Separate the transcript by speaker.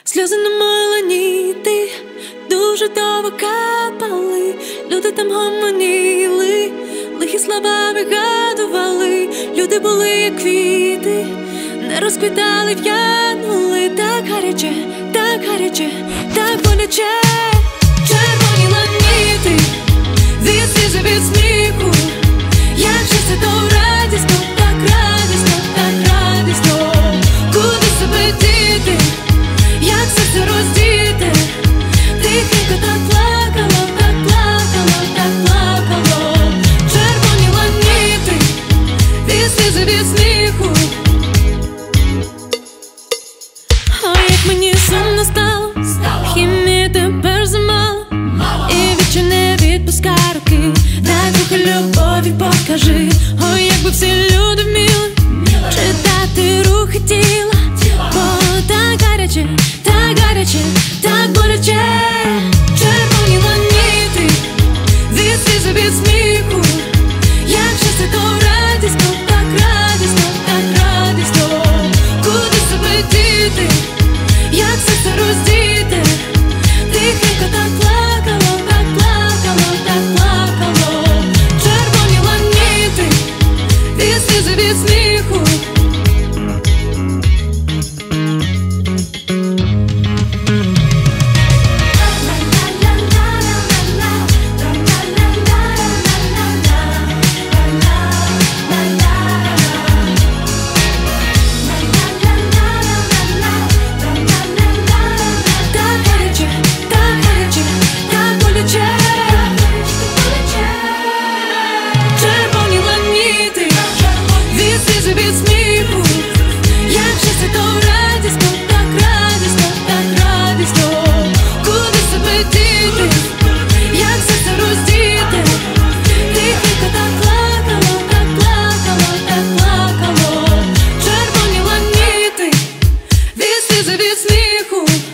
Speaker 1: Сльози на маланіти дуже довго капали, люди там гомоніли, лихі слова вигадували. Люди були як квіти, не розквітали, в'янули. Так гаряче, так гаряче, так боляче. Червоні ланіти, від сліз і від сміху. Як же це то радісно, так радісно, так радісно. Куди себе діти, як серце роздіти. Тихенько так плакало, так плакало, так плакало. Червоні ланіти, від сліз і від сміху. Ой, як мені сумно стало, хімії тепер замало, і вічі не відпускай руки. Дай трохи любові покажи. Ой, якби всі люди вміли читати рухи тіла. Бо так гаряче, так гаряче, так боляче. Червоні ланіти, від сліз і від сміху. Як же це то радісно, так радісно, так радісно. Куди себе діти, як серце роздіти. Тихенько так плакало, так плакало, так плакало. Червоні ланіти, від сліз і від сміху. Від сміху, як же це то радісно, так радісно, так радісно. Куди себе діти, як серце роздіти. Тихенько так плакало, так плакало, так плакало. Червоні ланіти, від сліз і від сміху.